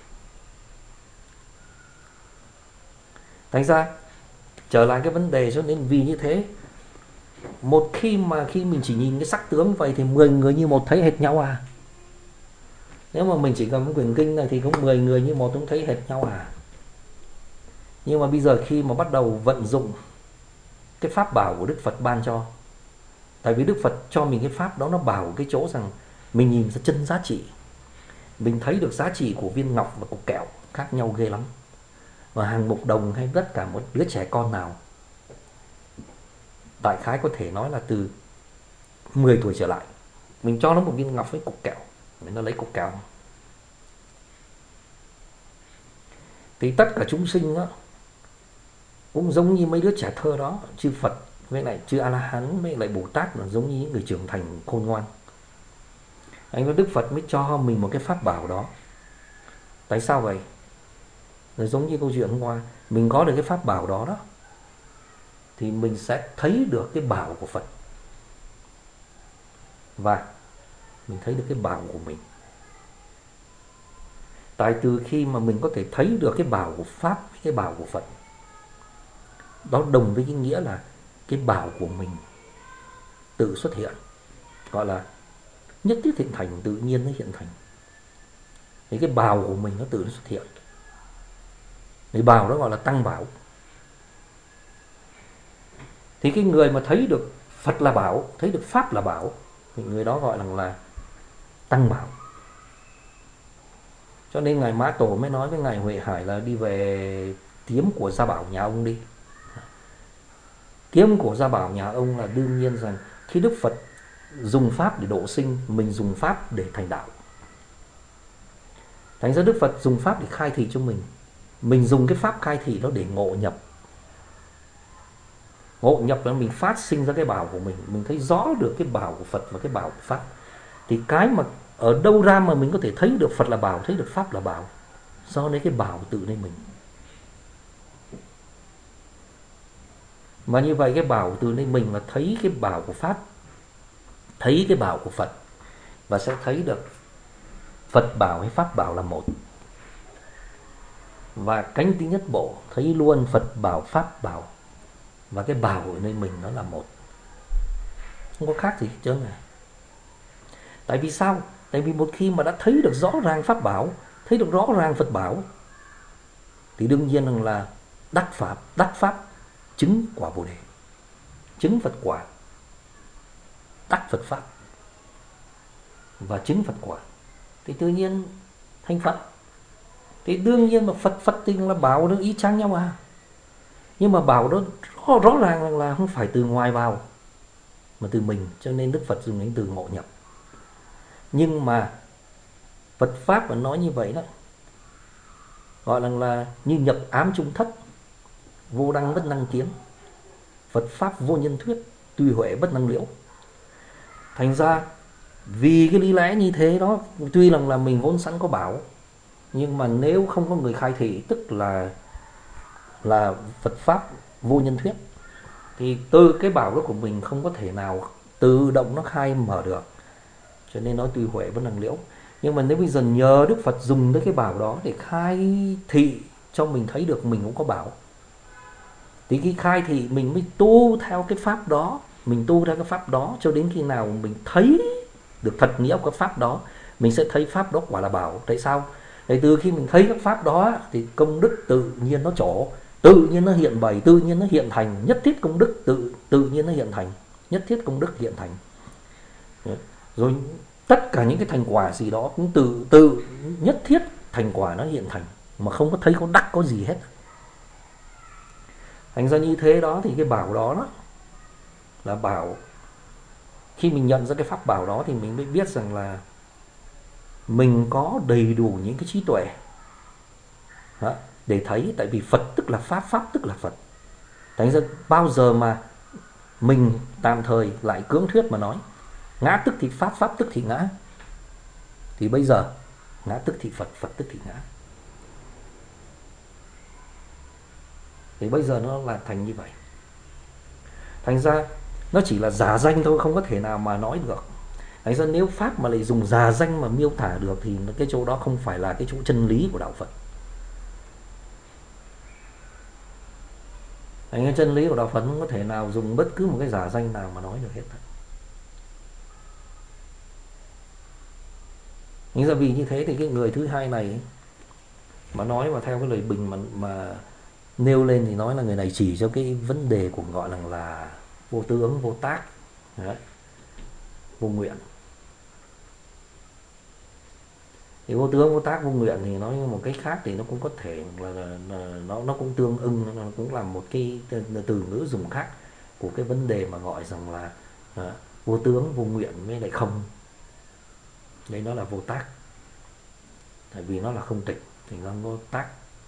Thành ra trở lại cái vấn đề, cho nên vì như thế, một khi mình chỉ nhìn cái sắc tướng vậy thì 10 người như một thấy hệt nhau à? Nếu mà mình chỉ cầm cái quyển kinh này thì cũng 10 người như một cũng thấy hệt nhau à? Nhưng mà bây giờ khi mà bắt đầu vận dụng cái pháp bảo của Đức Phật ban cho, tại vì Đức Phật cho mình cái pháp đó, nó bảo cái chỗ rằng mình nhìn ra chân giá trị, mình thấy được giá trị của viên ngọc và cục kẹo khác nhau ghê lắm. Và hàng mục đồng hay tất cả một đứa trẻ con nào, đại khái có thể nói là từ 10 tuổi trở lại, mình cho nó một viên ngọc với cục kẹo, nó lấy cục kẹo, thì tất cả chúng sinh đó cũng giống như mấy đứa trẻ thơ đó. Chư Phật với lại chư A-la-hán với lại Bồ Tát là giống như những người trưởng thành khôn ngoan. Anh nói Đức Phật mới cho mình một cái pháp bảo đó. Tại sao vậy? Rồi giống như câu chuyện hôm qua, mình có được cái pháp bảo đó đó, thì mình sẽ thấy được cái bảo của Phật, và mình thấy được cái bảo của mình. Tại từ khi mà mình có thể thấy được cái bảo của Pháp với cái bảo của Phật, đó đồng với cái nghĩa là cái bảo của mình tự xuất hiện, gọi là nhất thiết hiện thành, tự nhiên nó hiện thành. Thì cái bảo của mình nó tự nó xuất hiện, thì bảo đó gọi là tăng bảo. Thì cái người mà thấy được Phật là bảo, thấy được Pháp là bảo, thì người đó gọi là tăng bảo. Cho nên Ngài Mã Tổ mới nói với Ngài Huệ Hải là đi về kiếm của Gia Bảo nhà ông đi. Kiếm của Gia Bảo nhà ông là đương nhiên rằng khi Đức Phật dùng Pháp để độ sinh, mình dùng Pháp để thành đạo. Thành ra Đức Phật dùng Pháp để khai thị cho mình dùng cái Pháp khai thị đó để ngộ nhập. Ngộ nhập là mình phát sinh ra cái bảo của mình thấy rõ được cái bảo của Phật và cái bảo của Pháp. Thì cái mà ở đâu ra mà mình có thể thấy được Phật là bảo, thấy được Pháp là bảo? Do lấy cái bảo tự nơi mình. Mà như vậy cái bảo từ nơi mình là thấy cái bảo của Pháp, thấy cái bảo của Phật, và sẽ thấy được Phật bảo hay Pháp bảo là một. Và cánh tí nhất bộ thấy luôn Phật bảo, Pháp bảo và cái bảo ở nơi mình nó là một, không có khác gì hết trơn này. Tại vì sao? Tại vì một khi mà đã thấy được rõ ràng Pháp bảo, thấy được rõ ràng Phật bảo, thì đương nhiên là đắc Pháp chứng quả Bồ Đề, chứng Phật quả, đắc Phật Pháp và chứng Phật quả, thì tự nhiên thành Phật. Thì đương nhiên mà Phật thì là bảo nó y chang nhau mà. Nhưng mà bảo đó rõ ràng là không phải từ ngoài vào mà từ mình, cho nên Đức Phật dùng đến từ ngộ nhập. Nhưng mà Phật Pháp mà nói như vậy đó, gọi là như nhập ám trung thất, vô đăng bất năng kiến, Phật Pháp vô nhân thuyết, tùy huệ bất năng liễu. Thành ra vì cái lý lẽ như thế đó, tuy rằng là mình vốn sẵn có bảo, nhưng mà nếu không có người khai thị, tức là Phật Pháp vô nhân thuyết, thì từ cái bảo đó của mình không có thể nào tự động nó khai mở được. Cho nên nói tùy huệ bất năng liễu. Nhưng mà nếu bây giờ nhờ Đức Phật dùng tới cái bảo đó để khai thị cho mình thấy được mình cũng có bảo, thì khi khai thị mình mới tu theo cái pháp đó, mình tu theo cái pháp đó cho đến khi nào mình thấy được thật nghĩa của cái pháp đó, mình sẽ thấy pháp đó quả là bảo. Tại sao? Tại từ khi mình thấy các pháp đó thì công đức tự nhiên nó trổ, tự nhiên nó hiện bày, tự nhiên nó hiện thành. Nhất thiết công đức tự nhiên nó hiện thành, nhất thiết công đức hiện thành. Rồi tất cả những cái thành quả gì đó cũng tự nhất thiết thành quả nó hiện thành, mà không có thấy có đắc có gì hết. Thành ra như thế đó thì cái bảo đó là bảo. Khi mình nhận ra cái pháp bảo đó thì mình mới biết rằng là mình có đầy đủ những cái trí tuệ đó, để thấy. Tại vì Phật tức là Pháp, Pháp tức là Phật. Thành ra bao giờ mà mình tạm thời lại cưỡng thuyết mà nói ngã tức thì Pháp, Pháp tức thì ngã, thì bây giờ ngã tức thì Phật, Phật tức thì ngã. Thì bây giờ nó là thành như vậy. Thành ra nó chỉ là giả danh thôi, không có thể nào mà nói được. Thành ra nếu Pháp mà lại dùng giả danh mà miêu tả được thì cái chỗ đó không phải là cái chỗ chân lý của đạo Phật. Thành ra chân lý của đạo Phật không có thể nào dùng bất cứ một cái giả danh nào mà nói được hết. Nhưng ra vì như thế thì cái người thứ hai này mà nói mà theo cái lời bình mà nêu lên thì nói là người này chỉ cho cái vấn đề của gọi là vô tướng, vô tác, đấy, vô nguyện. Thì vô tướng, vô tác, vô nguyện thì nói một cách khác thì nó cũng có thể là nó cũng tương ưng, nó cũng là một cái từ ngữ dùng khác của cái vấn đề mà gọi rằng là vô tướng, vô nguyện với lại không. Đấy nó là vô tác. Tại vì nó là không tịch thì nó vô tác.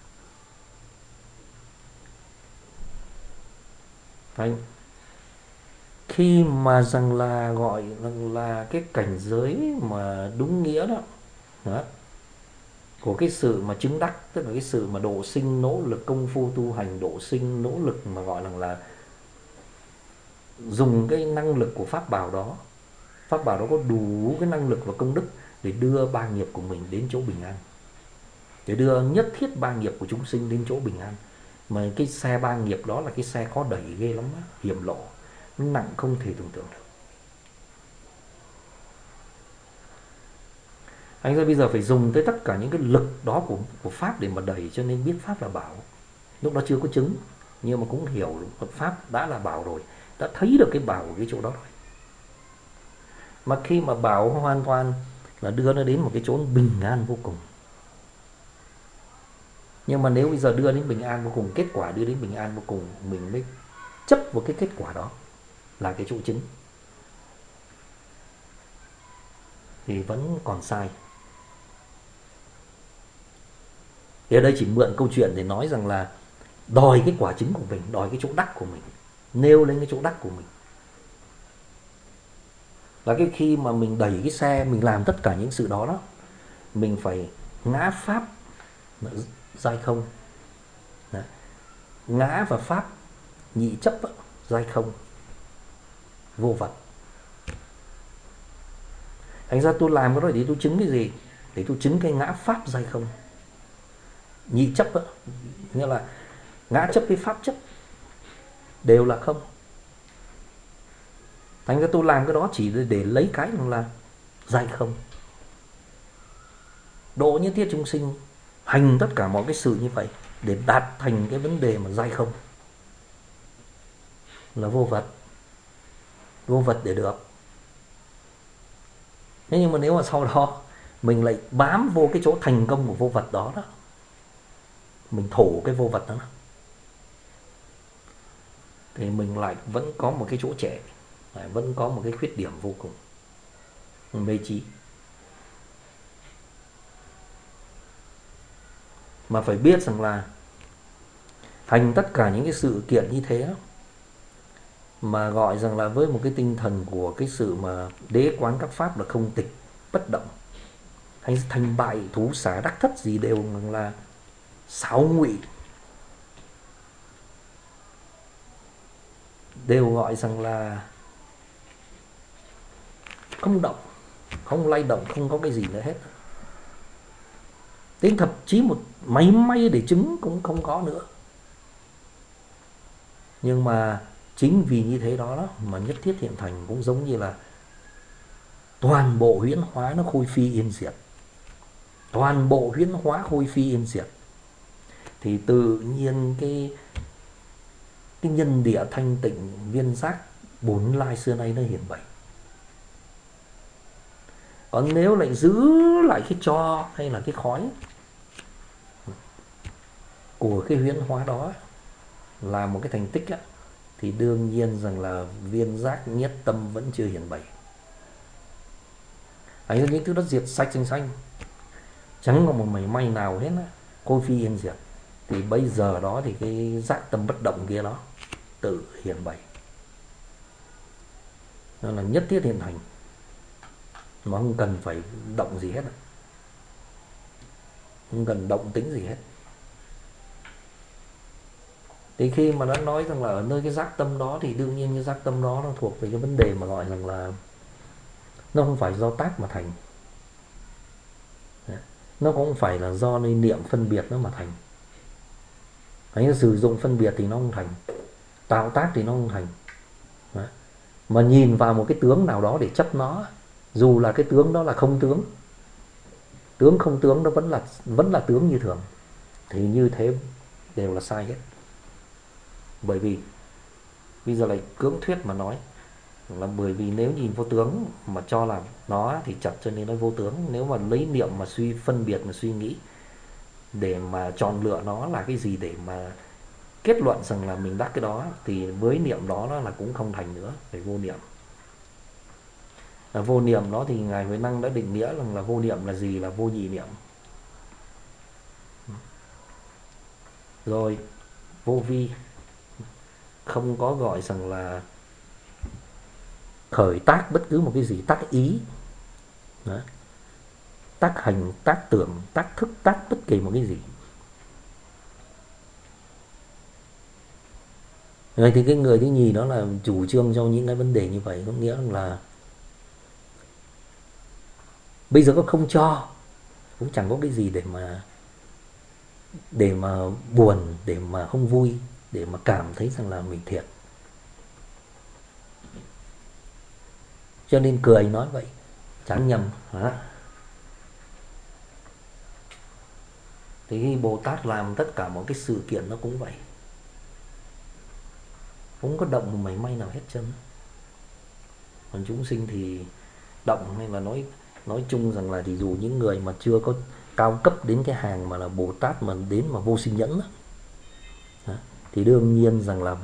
Thành khi mà rằng là gọi rằng là cái cảnh giới mà đúng nghĩa đó, của cái sự mà chứng đắc, tức là cái sự mà độ sinh nỗ lực công phu tu hành, độ sinh nỗ lực mà gọi là dùng cái năng lực của pháp bảo đó. Pháp bảo đó có đủ cái năng lực và công đức để đưa ba nghiệp của mình đến chỗ bình an, để đưa nhất thiết ba nghiệp của chúng sinh đến chỗ bình an. Mà cái xe ba nghiệp đó là cái xe khó đẩy ghê lắm á, hiểm lộ, nó nặng không thể tưởng tượng được. Thành ra bây giờ phải dùng tới tất cả những cái lực đó của Pháp để mà đẩy, cho nên biết Pháp là bảo. Lúc đó chưa có chứng, nhưng mà cũng hiểu Phật Pháp đã là bảo rồi. đã thấy được cái bảo ở cái chỗ đó rồi. Mà khi mà bảo hoàn toàn là đưa nó đến một cái chốn bình an vô cùng. Nhưng mà nếu bây giờ đưa đến bình an vô cùng, kết quả đưa đến bình an vô cùng, mình mới chấp vào cái kết quả đó là cái chỗ chứng, thì vẫn còn sai. Thì ở đây chỉ mượn câu chuyện để nói rằng là đòi cái quả chứng của mình, đòi cái chỗ đắc của mình, nêu lên cái chỗ đắc của mình. Và cái khi mà mình đẩy cái xe, mình làm tất cả những sự đó đó, mình phải ngã pháp giai không. Đấy. Ngã và pháp nhị chấp giai không, vô vật. Thành ra tôi làm cái đó để tôi chứng cái gì? Để tôi chứng cái ngã pháp giai không. Nhị chấp nghĩa là ngã chấp với pháp chấp đều là không. Thành ra tôi làm cái đó chỉ để lấy cái là giai không, độ nhất thiết chúng sinh, hành tất cả mọi cái sự như vậy để đạt thành cái vấn đề mà giai không, là vô vật. Vô vật để được. Thế nhưng mà nếu mà sau đó mình lại bám vô cái chỗ thành công của vô vật đó đó, mình thổ cái vô vật đó, thì mình lại vẫn có một cái chỗ trẻ, lại vẫn có một cái khuyết điểm vô cùng, mê trí. Mà phải biết rằng là thành tất cả những cái sự kiện như thế mà gọi rằng là với một cái tinh thần của cái sự mà đế quán các pháp là không tịch bất động, hay thành bại thú xá đắc thất gì đều là xáo ngụy, đều gọi rằng là không động, không lay động, không có cái gì nữa hết. Đến thậm chí một máy may để chứng cũng không có nữa. Nhưng mà chính vì như thế đó mà nhất thiết hiện thành, cũng giống như là toàn bộ huyễn hóa nó khôi phi yên diệt. Toàn bộ huyễn hóa khôi phi yên diệt, thì tự nhiên cái nhân địa thanh tịnh viên giác bốn lai xưa nay nó hiển bày. Còn nếu lại giữ lại cái tro hay là cái khói của cái huyễn hóa đó là một cái thành tích á, thì đương nhiên rằng là viên giác nhất tâm vẫn chưa hiển bày. Ấy những thứ đó diệt sạch xanh xanh, chẳng có một mảy may nào hết á, khôi phi yên diệt. Thì bây giờ đó thì cái giác tâm bất động kia đó tự hiển bày. Nó là nhất thiết hiện thành, mà không cần phải động gì hết, không cần động tính gì hết. Thì khi mà đã nói rằng là ở nơi cái giác tâm đó, thì đương nhiên cái giác tâm đó nó thuộc về cái vấn đề mà gọi rằng là nó không phải do tác mà thành, nó cũng không phải là do nơi niệm phân biệt nó mà thành. Đấy, sử dụng phân biệt thì nó không thành, tạo tác thì nó không thành. Đấy. Mà nhìn vào một cái tướng nào đó để chấp nó, dù là cái tướng đó là không tướng, tướng không tướng nó vẫn là tướng như thường, thì như thế đều là sai hết. Bởi vì bây giờ lại cưỡng thuyết mà nói là bởi vì nếu nhìn vô tướng mà cho là nó thì chặt, cho nên nó vô tướng. Nếu mà lấy niệm mà suy phân biệt mà suy nghĩ để mà chọn lựa nó là cái gì để mà kết luận rằng là mình đắc cái đó, thì với niệm đó nó là cũng không thành nữa, phải vô niệm. Vô niệm đó thì Ngài Huệ Năng đã định nghĩa rằng là vô niệm là gì, là vô nhị niệm. Rồi vô vi, không có gọi rằng là khởi tác bất cứ một cái gì, tác ý. Đó. Tác hành, tác tưởng, tác thức, tác bất kỳ một cái gì. Rồi thì cái người thứ nhì đó là chủ trương cho những cái vấn đề như vậy, có nghĩa là bây giờ có không cho cũng chẳng có cái gì để mà buồn, để mà không vui, để mà cảm thấy rằng là mình thiệt. Cho nên cười nói vậy chẳng nhầm hả? Thì Bồ Tát làm tất cả mọi cái sự kiện nó cũng vậy. không có động một mảy may nào hết chân. Còn chúng sinh thì động, hay là nói chung rằng là thì dù những người mà chưa có cao cấp đến cái hàng mà là Bồ Tát mà đến mà vô sinh nhẫn đó, thì đương nhiên rằng là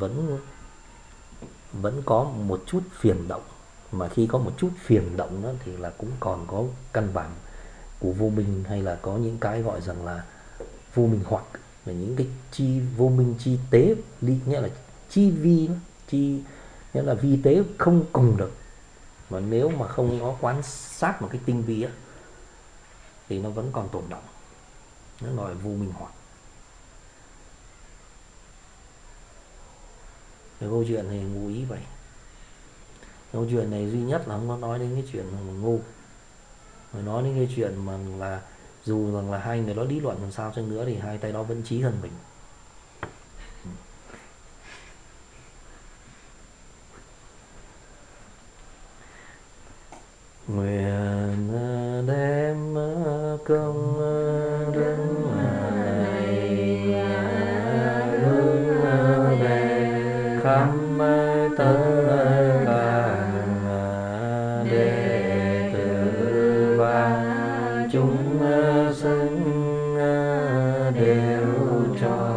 vẫn có một chút phiền động, mà khi có một chút phiền động đó thì là cũng còn có căn bản của vô minh, hay là có những cái gọi rằng là vô minh hoặc là những cái chi vô minh chi tế, nghĩa là chi vi, chi nghĩa là vi tế không cùng được, mà nếu mà không có quan sát một cái tinh vi á thì nó vẫn còn tồn động, nó gọi là vô minh hoặc. Cái câu chuyện này ngụ ý vậy. Câu chuyện này duy nhất là không có nói đến cái chuyện mà ngu, mà nói đến cái chuyện mà là dù rằng là hai người đó lý luận làm sao chăng nữa thì hai tay đó vẫn trí hơn mình. Nguyện đem công đức này hướng về khắp tất cả đệ tử và chúng sinh đều cho